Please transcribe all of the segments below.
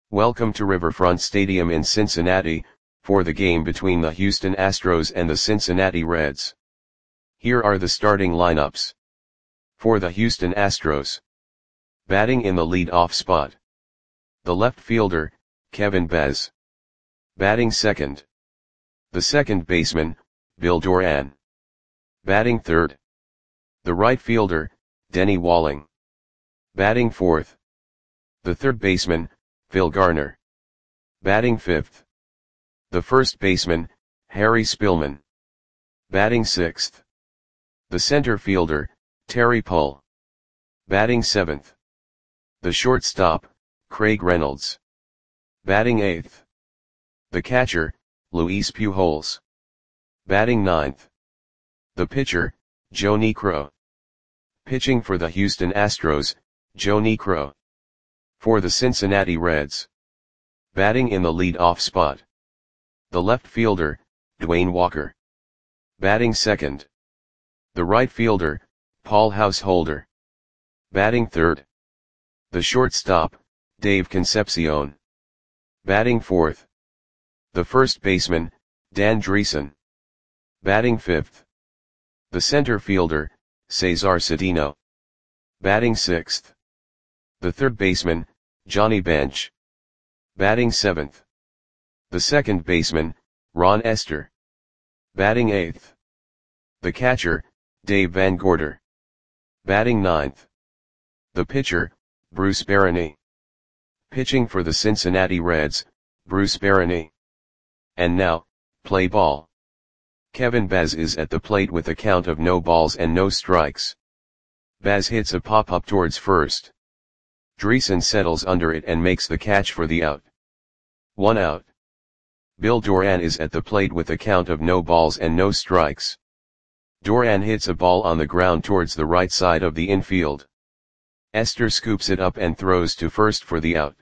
Welcome to Riverfront Stadium in Cincinnati, for the game between the Houston Astros and the Cincinnati Reds. Here are the starting lineups. For the Houston Astros. Batting in the lead-off spot. The left fielder, Kevin Bez. Batting second. The second baseman, Bill Doran. Batting third. The right fielder, Denny Walling. Batting fourth. The third baseman, Phil Garner. Batting fifth. The first baseman, Harry Spillman. Batting sixth. The center fielder, Terry Pull. Batting seventh. The shortstop, Craig Reynolds. Batting eighth. The catcher, Luis Pujols. Batting ninth. The pitcher, Joe Niekro. Pitching for the Houston Astros, Joe Niekro. For the Cincinnati Reds. Batting in the lead-off spot. The left fielder, Dwayne Walker. Batting second. The right fielder, Paul Householder. Batting third. The shortstop, Dave Concepcion. Batting fourth. The first baseman, Dan Driessen. Batting fifth. The center fielder, Cesar Cedeno. Batting sixth. The third baseman, Johnny Bench. Batting seventh. The second baseman, Ron Estes. Batting eighth. The catcher, Dave Van Gorder. Batting ninth. The pitcher, Bruce Barany. Pitching for the Cincinnati Reds, Bruce Barany. And now, play ball. Kevin Bez is at the plate with a count of no balls and no strikes. Bez hits a pop-up towards first. Driessen settles under it and makes the catch for the out. 1 out. Bill Doran is at the plate with a count of no balls and no strikes. Doran hits a ball on the ground towards the right side of the infield. Estes scoops it up and throws to first for the out.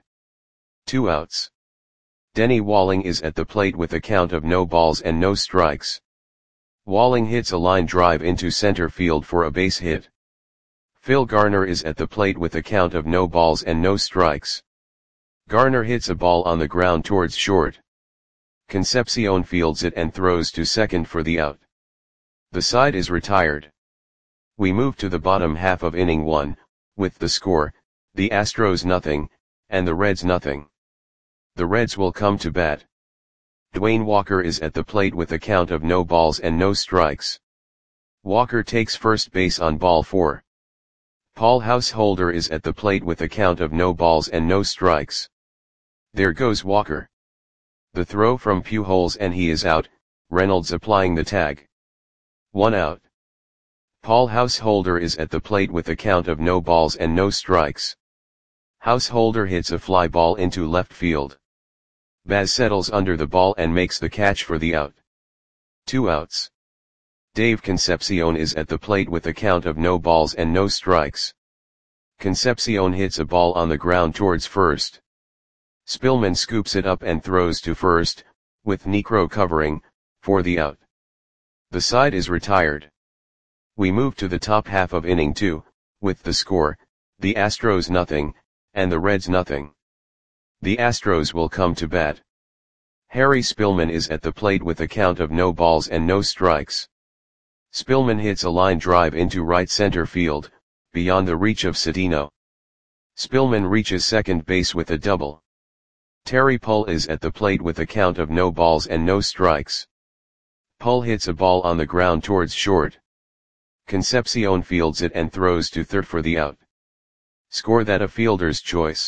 2 outs. Denny Walling is at the plate with a count of no balls and no strikes. Walling hits a line drive into center field for a base hit. Phil Garner is at the plate with a count of no balls and no strikes. Garner hits a ball on the ground towards short. Concepcion fields it and throws to second for the out. The side is retired. We move to the bottom half of inning 1, with the score, the Astros nothing, and the Reds nothing. The Reds will come to bat. Dwayne Walker is at the plate with a count of no balls and no strikes. Walker takes first base on ball 4. Paul Householder is at the plate with a count of no balls and no strikes. There goes Walker. The throw from Pujols and he is out, Reynolds applying the tag. 1 out. Paul Householder is at the plate with a count of no balls and no strikes. Householder hits a fly ball into left field. Bez settles under the ball and makes the catch for the out. 2 outs. Dave Concepcion is at the plate with a count of no balls and no strikes. Concepcion hits a ball on the ground towards first. Spillman scoops it up and throws to first, with Niekro covering, for the out. The side is retired. We move to the top half of inning 2, with the score, the Astros nothing, and the Reds nothing. The Astros will come to bat. Harry Spillman is at the plate with a count of no balls and no strikes. Spillman hits a line drive into right center field, beyond the reach of Cedeno. Spillman reaches second base with a double. Terry Pull is at the plate with a count of no balls and no strikes. Pull hits a ball on the ground towards short. Concepcion fields it and throws to third for the out. Score that a fielder's choice.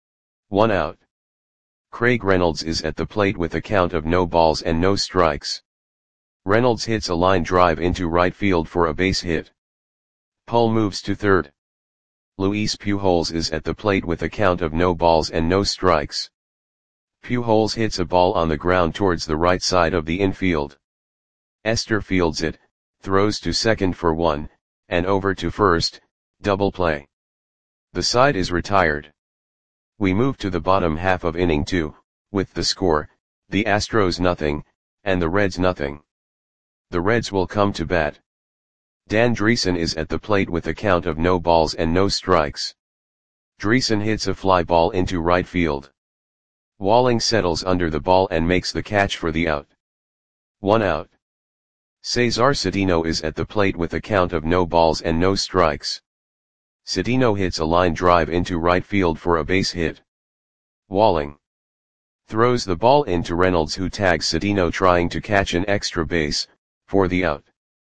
1 out. Craig Reynolds is at the plate with a count of no balls and no strikes. Reynolds hits a line drive into right field for a base hit. Pull moves to third. Luis Pujols is at the plate with a count of no balls and no strikes. Pujols hits a ball on the ground towards the right side of the infield. Estes fields it, throws to second for 1, and over to first, double play. The side is retired. We move to the bottom half of inning 2, with the score, the Astros nothing, and the Reds nothing. The Reds will come to bat. Dan Driessen is at the plate with a count of no balls and no strikes. Driessen hits a fly ball into right field. Walling settles under the ball and makes the catch for the out. 1 out. Cesar Cedeno is at the plate with a count of no balls and no strikes. Cedeno hits a line drive into right field for a base hit. Walling throws the ball into Reynolds, who tags Cedeno trying to catch an extra base, for the out.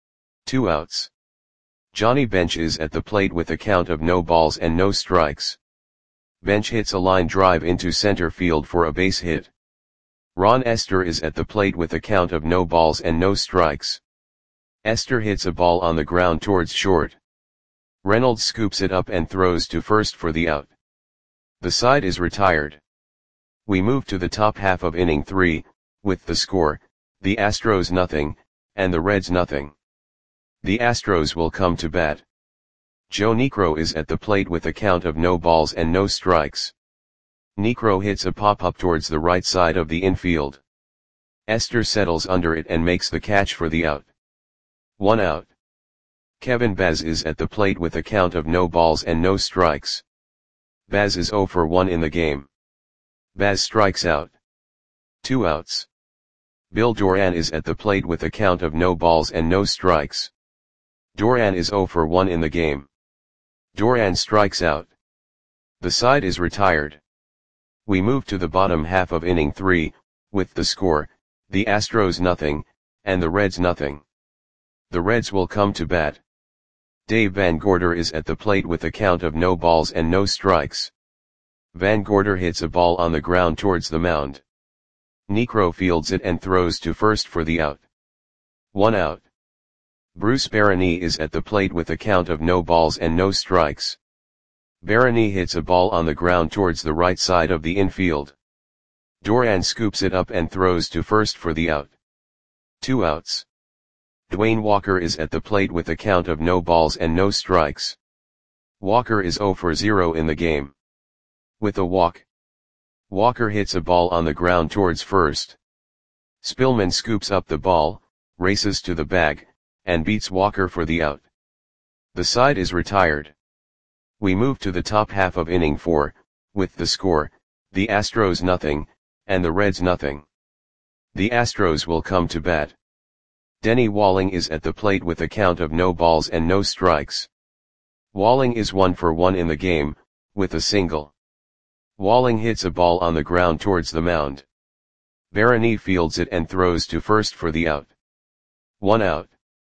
2 outs. Johnny Bench is at the plate with a count of no balls and no strikes. Bench hits a line drive into center field for a base hit. Ron Esther is at the plate with a count of no balls and no strikes. Esther hits a ball on the ground towards short. Reynolds scoops it up and throws to first for the out. The side is retired. We move to the top half of inning 3, with the score, the Astros nothing, and the Reds nothing. The Astros will come to bat. Joe Niekro is at the plate with a count of no balls and no strikes. Niekro hits a pop-up towards the right side of the infield. Esther settles under it and makes the catch for the out. 1 out. Kevin Baz is at the plate with a count of no balls and no strikes. Baz is 0 for 1 in the game. Baz strikes out. 2 outs. Bill Doran is at the plate with a count of no balls and no strikes. Doran is 0 for 1 in the game. Doran strikes out. The side is retired. We move to the bottom half of inning 3, with the score, the Astros nothing, and the Reds nothing. The Reds will come to bat. Dave Van Gorder is at the plate with a count of no balls and no strikes. Van Gorder hits a ball on the ground towards the mound. Niekro fields it and throws to first for the out. 1 out. Bruce Barany is at the plate with a count of no balls and no strikes. Barany hits a ball on the ground towards the right side of the infield. Doran scoops it up and throws to first for the out. 2 outs. Dwayne Walker is at the plate with a count of no balls and no strikes. Walker is 0 for 0 in the game. With a walk, Walker hits a ball on the ground towards first. Spillman scoops up the ball, races to the bag, and beats Walker for the out. The side is retired. We move to the top half of inning 4, with the score, the Astros nothing, and the Reds nothing. The Astros will come to bat. Denny Walling is at the plate with a count of no balls and no strikes. Walling is 1 for 1 in the game, with a single. Walling hits a ball on the ground towards the mound. Barany fields it and throws to first for the out. 1 out.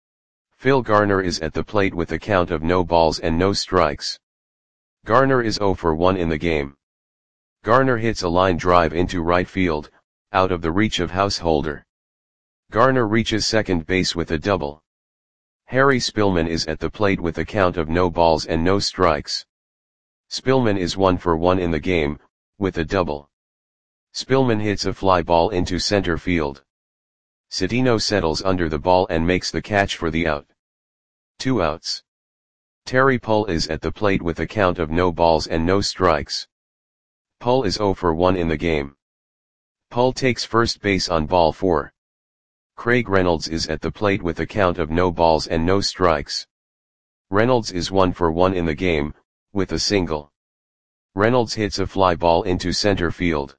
Phil Garner is at the plate with a count of no balls and no strikes. Garner is 0 for 1 in the game. Garner hits a line drive into right field, out of the reach of Householder. Garner reaches second base with a double. Harry Spillman is at the plate with a count of no balls and no strikes. Spillman is 1 for 1 in the game, with a double. Spillman hits a fly ball into center field. Cedeno settles under the ball and makes the catch for the out. 2 outs. Terry Pull is at the plate with a count of no balls and no strikes. Pull is 0 for 1 in the game. Pull takes first base on ball 4. Craig Reynolds is at the plate with a count of no balls and no strikes. Reynolds is 1 for 1 in the game, with a single. Reynolds hits a fly ball into center field.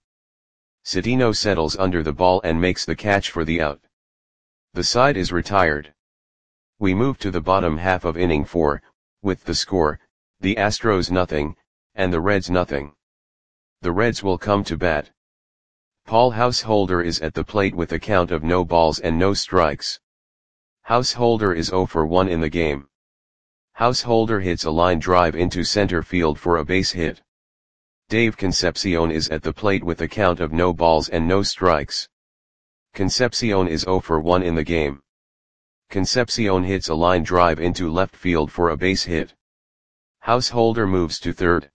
Cedeno settles under the ball and makes the catch for the out. The side is retired. We move to the bottom half of inning 4, with the score, the Astros nothing, and the Reds nothing. The Reds will come to bat. Paul Householder is at the plate with a count of no balls and no strikes. Householder is 0 for 1 in the game. Householder hits a line drive into center field for a base hit. Dave Concepcion is at the plate with a count of no balls and no strikes. Concepcion is 0 for 1 in the game. Concepcion hits a line drive into left field for a base hit. Householder moves to third.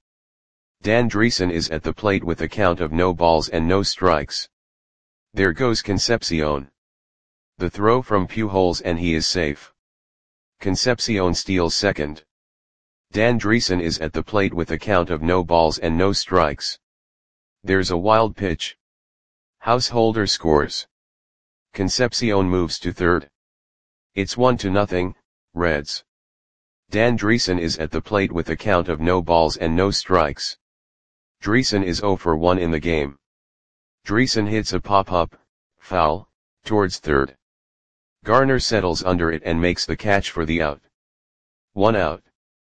Dan Dreesen is at the plate with a count of no balls and no strikes. There goes Concepcion. The throw from Pujols and he is safe. Concepcion steals second. Dan Dreesen is at the plate with a count of no balls and no strikes. There's a wild pitch. Householder scores. Concepcion moves to third. It's 1-0, Reds. Dan Dreesen is at the plate with a count of no balls and no strikes. Dreesen is 0 for 1 in the game. Dreesen hits a pop-up, foul, towards third. Garner settles under it and makes the catch for the out. 1 out.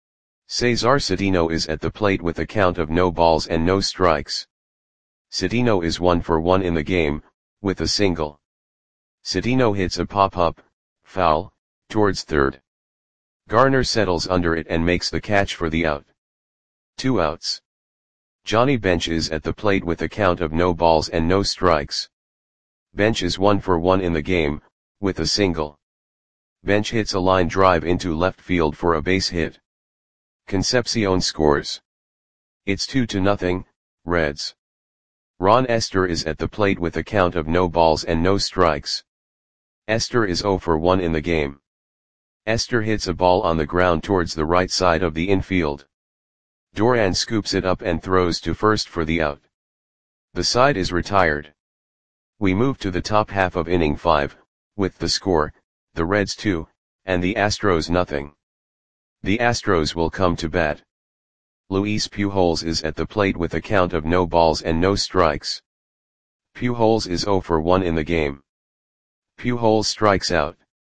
Cesar Cedeno is at the plate with a count of no balls and no strikes. Cedeno is 1 for 1 in the game, with a single. Cedeno hits a pop-up, foul, towards third. Garner settles under it and makes the catch for the out. 2 outs. Johnny Bench is at the plate with a count of no balls and no strikes. Bench is 1 for 1 in the game, with a single. Bench hits a line drive into left field for a base hit. Concepcion scores. It's 2-0, Reds. Ron Esther is at the plate with a count of no balls and no strikes. Esther is 0 for 1 in the game. Esther hits a ball on the ground towards the right side of the infield. Duran scoops it up and throws to first for the out. The side is retired. We move to the top half of inning 5, with the score, the Reds 2, and the Astros nothing. The Astros will come to bat. Luis Pujols is at the plate with a count of no balls and no strikes. Pujols is 0 for 1 in the game. Pujols strikes out.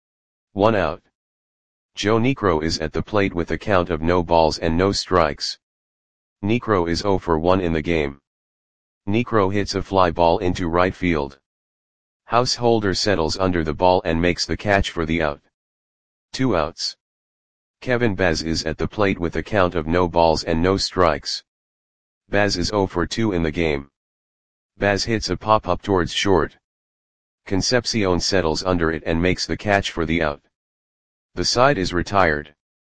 1 out. Joe Niekro is at the plate with a count of no balls and no strikes. Niekro is 0 for 1 in the game. Niekro hits a fly ball into right field. Householder settles under the ball and makes the catch for the out. 2 outs. Kevin Baz is at the plate with a count of no balls and no strikes. Baz is 0 for 2 in the game. Baz hits a pop-up towards short. Concepcion settles under it and makes the catch for the out. The side is retired.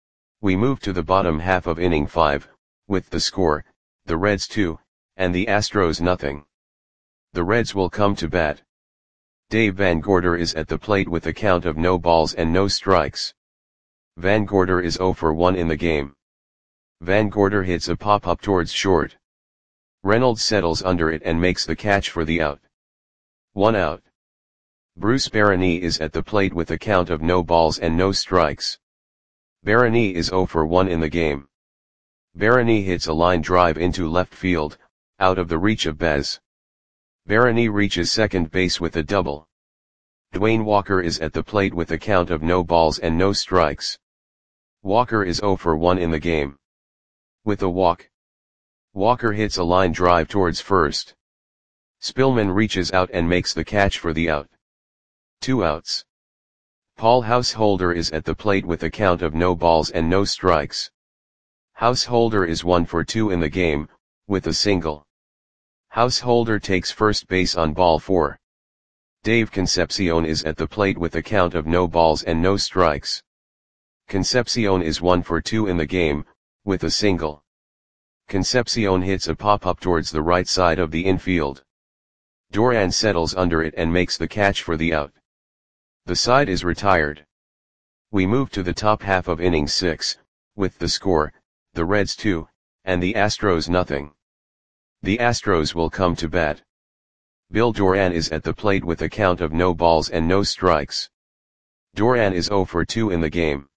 We move to the bottom half of inning 5, with the score, the Reds 2, and the Astros nothing. The Reds will come to bat. Dave Van Gorder is at the plate with a count of no balls and no strikes. Van Gorder is 0 for 1 in the game. Van Gorder hits a pop-up towards short. Reynolds settles under it and makes the catch for the out. 1 out. Bruce Barany is at the plate with a count of no balls and no strikes. Barany is 0 for 1 in the game. Barany hits a line drive into left field, out of the reach of Baz. Barany reaches second base with a double. Dwayne Walker is at the plate with a count of no balls and no strikes. Walker is 0 for 1 in the game. With a walk. Walker hits a line drive towards first. Spillman reaches out and makes the catch for the out. 2 outs. Paul Householder is at the plate with a count of no balls and no strikes. Householder is 1 for 2 in the game, with a single. Householder takes first base on ball 4. Dave Concepcion is at the plate with a count of no balls and no strikes. Concepcion is 1 for 2 in the game, with a single. Concepcion hits a pop-up towards the right side of the infield. Duran settles under it and makes the catch for the out. The side is retired. We move to the top half of inning 6, with the score, the Reds 2, and the Astros nothing. The Astros will come to bat. Bill Duran is at the plate with a count of no balls and no strikes. Duran is 0 for 2 in the game.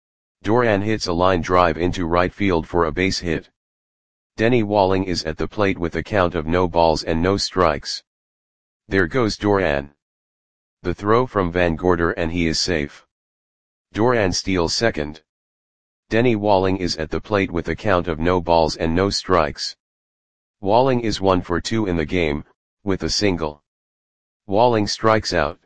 Duran hits a line drive into right field for a base hit. Denny Walling is at the plate with a count of no balls and no strikes. There goes Duran. The throw from Van Gorder and he is safe. Duran steals second. Denny Walling is at the plate with a count of no balls and no strikes. Walling is 1 for 2 in the game, with a single. Walling strikes out.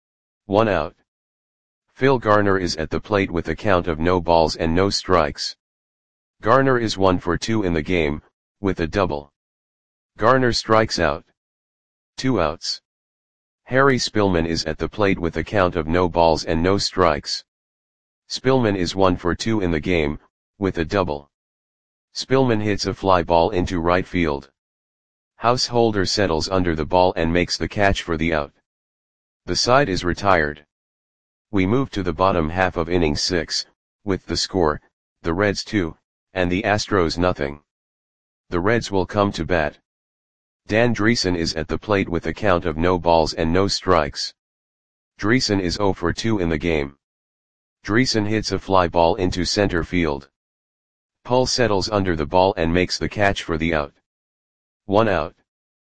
1 out. Phil Garner is at the plate with a count of no balls and no strikes. Garner is 1 for 2 in the game, with a double. Garner strikes out. 2 outs. Harry Spillman is at the plate with a count of no balls and no strikes. Spillman is 1 for 2 in the game, with a double. Spillman hits a fly ball into right field. Householder settles under the ball and makes the catch for the out. The side is retired. We move to the bottom half of inning 6, with the score, the Reds 2, and the Astros nothing. The Reds will come to bat. Dan Dreesen is at the plate with a count of no balls and no strikes. Dreesen is 0 for 2 in the game. Dreesen hits a fly ball into center field. Pull settles under the ball and makes the catch for the out. 1 out.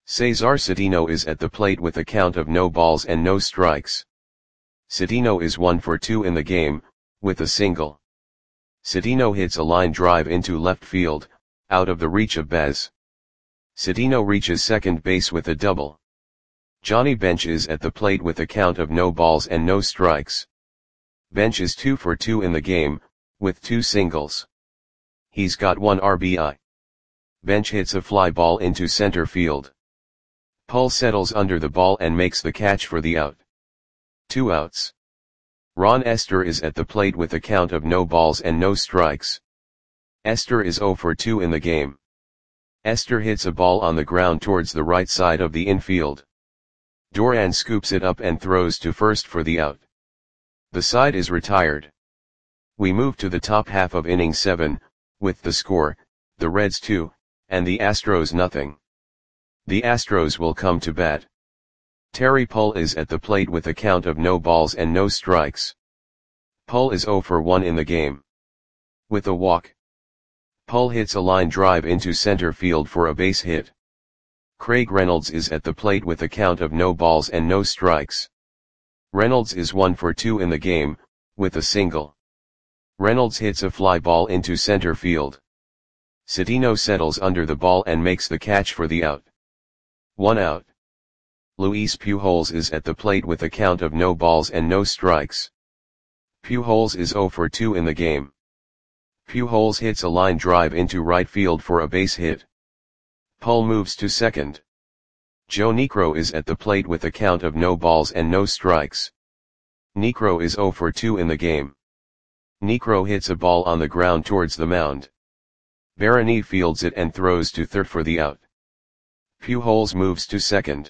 Cesar Cedeno is at the plate with a count of no balls and no strikes. Cedeno is 1 for 2 in the game, with a single. Cedeno hits a line drive into left field, out of the reach of Bez. Cedeno reaches second base with a double. Johnny Bench is at the plate with a count of no balls and no strikes. Bench is 2 for 2 in the game, with 2 singles. He's got 1 RBI. Bench hits a fly ball into center field. Pull settles under the ball and makes the catch for the out. 2 outs. Ron Esther is at the plate with a count of no balls and no strikes. Esther is 0 for 2 in the game. Esther hits a ball on the ground towards the right side of the infield. Doran scoops it up and throws to first for the out. The side is retired. We move to the top half of inning 7, with the score, the Reds 2, and the Astros nothing. The Astros will come to bat. Terry Pull is at the plate with a count of no balls and no strikes. Pull is 0 for 1 in the game. With a walk. Pull hits a line drive into center field for a base hit. Craig Reynolds is at the plate with a count of no balls and no strikes. Reynolds is 1 for 2 in the game, with a single. Reynolds hits a fly ball into center field. Cedeno settles under the ball and makes the catch for the out. 1 out. Luis Pujols is at the plate with a count of no balls and no strikes. Pujols is 0 for 2 in the game. Pujols hits a line drive into right field for a base hit. Pull moves to second. Joe Niekro is at the plate with a count of no balls and no strikes. Niekro is 0 for 2 in the game. Niekro hits a ball on the ground towards the mound. Barani fields it and throws to third for the out. Pujols moves to second.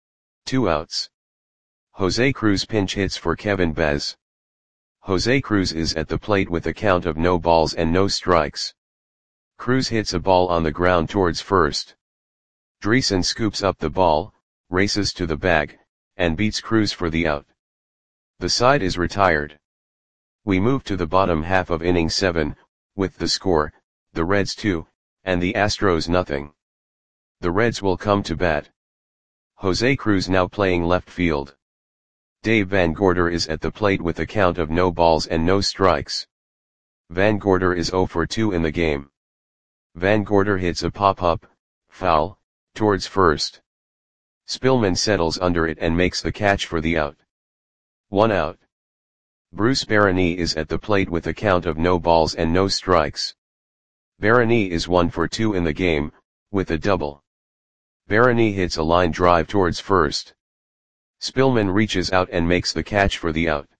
2 outs. Jose Cruz pinch hits for Kevin Bez. Jose Cruz is at the plate with a count of no balls and no strikes. Cruz hits a ball on the ground towards first. Dreesen scoops up the ball, races to the bag, and beats Cruz for the out. The side is retired. We move to the bottom half of inning 7, with the score, the Reds 2, and the Astros nothing. The Reds will come to bat. Jose Cruz now playing left field. Dave Van Gorder is at the plate with a count of no balls and no strikes. Van Gorder is 0 for 2 in the game. Van Gorder hits a pop-up, foul, towards first. Spillman settles under it and makes the catch for the out. 1 out. Bruce Barani is at the plate with a count of no balls and no strikes. Barani is 1 for 2 in the game, with a double. Barani hits a line drive towards first. Spillman reaches out and makes the catch for the out.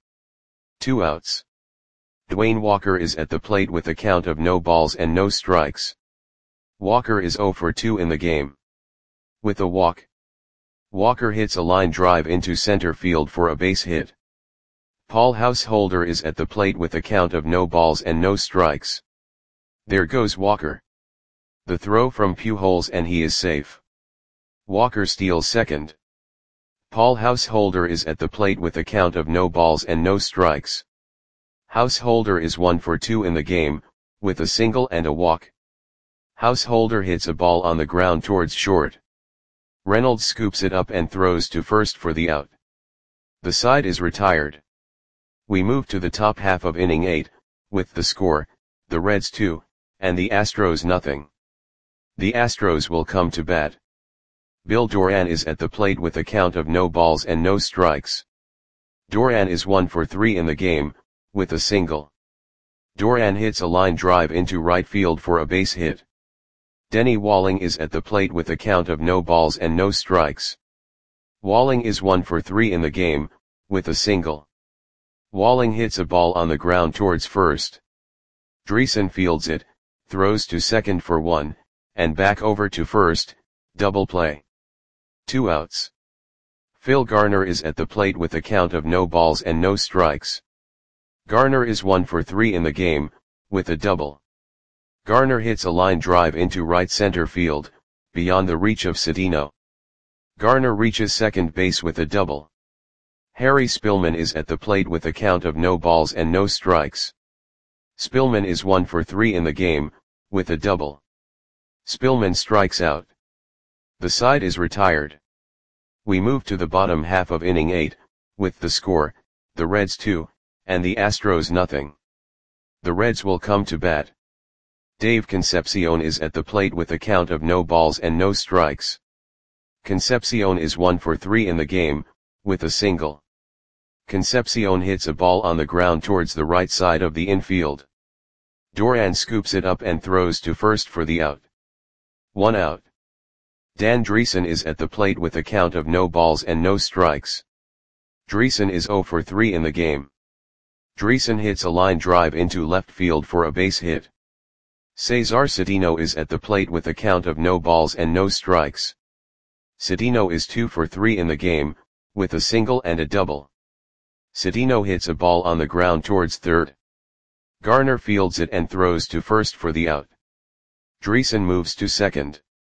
2 outs. Dwayne Walker is at the plate with a count of no balls and no strikes. Walker is 0 for 2 in the game. With a walk. Walker hits a line drive into center field for a base hit. Paul Householder is at the plate with a count of no balls and no strikes. There goes Walker. The throw from Pujols and he is safe. Walker steals second. Paul Householder is at the plate with a count of no balls and no strikes. Householder is 1 for 2 in the game, with a single and a walk. Householder hits a ball on the ground towards short. Reynolds scoops it up and throws to first for the out. The side is retired. We move to the top half of inning 8, with the score, the Reds 2, and the Astros nothing. The Astros will come to bat. Bill Doran is at the plate with a count of no balls and no strikes. Doran is 1 for 3 in the game, with a single. Doran hits a line drive into right field for a base hit. Denny Walling is at the plate with a count of no balls and no strikes. Walling is 1 for 3 in the game, with a single. Walling hits a ball on the ground towards first. Dreesen fields it, throws to second for 1, and back over to first, double play. 2 outs. Phil Garner is at the plate with a count of no balls and no strikes. Garner is 1 for 3 in the game, with a double. Garner hits a line drive into right center field, beyond the reach of Cedeno. Garner reaches second base with a double. Harry Spillman is at the plate with a count of no balls and no strikes. Spillman is 1 for 3 in the game, with a double. Spillman strikes out. The side is retired. We move to the bottom half of inning 8, with the score, the Reds 2, and the Astros nothing. The Reds will come to bat. Dave Concepcion is at the plate with a count of no balls and no strikes. Concepcion is 1 for 3 in the game, with a single. Concepcion hits a ball on the ground towards the right side of the infield. Duran scoops it up and throws to first for the out. 1 out. Dan Driessen is at the plate with a count of no balls and no strikes. Driessen is 0 for 3 in the game. Driessen hits a line drive into left field for a base hit. Cesar Cedeno is at the plate with a count of no balls and no strikes. Cedeno is 2 for 3 in the game, with a single and a double. Cedeno hits a ball on the ground towards third. Garner fields it and throws to first for the out. Driessen moves to second.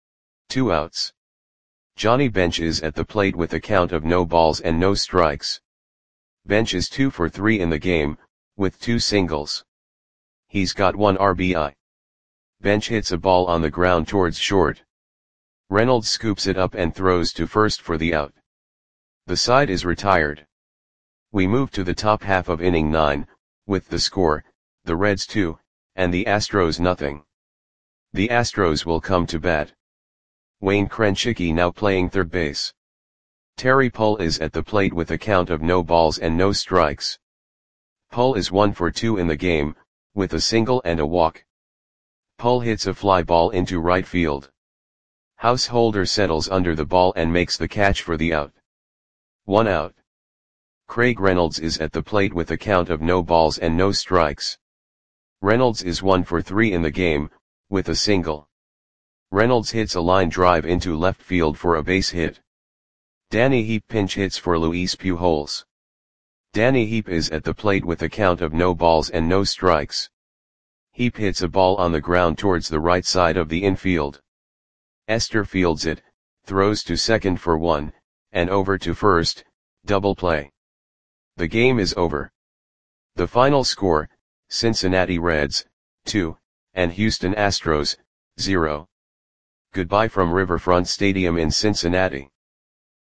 2 outs. Johnny Bench is at the plate with a count of no balls and no strikes. Bench is 2 for 3 in the game, with 2 singles. He's got 1 RBI. Bench hits a ball on the ground towards short. Reynolds scoops it up and throws to first for the out. The side is retired. We move to the top half of inning 9, with the score, the Reds 2, and the Astros nothing. The Astros will come to bat. Wayne Krenchicki now playing third base. Terry Pull is at the plate with a count of no balls and no strikes. Pull is 1 for 2 in the game, with a single and a walk. Pull hits a fly ball into right field. Householder settles under the ball and makes the catch for the out. 1 out. Craig Reynolds is at the plate with a count of no balls and no strikes. Reynolds is 1 for 3 in the game, with a single. Reynolds hits a line drive into left field for a base hit. Danny Heap pinch hits for Luis Pujols. Danny Heap is at the plate with a count of no balls and no strikes. Heap hits a ball on the ground towards the right side of the infield. Esther fields it, throws to second for 1, and over to first, double play. The game is over. The final score, Cincinnati Reds, 2, and Houston Astros, 0. Goodbye from Riverfront Stadium in Cincinnati.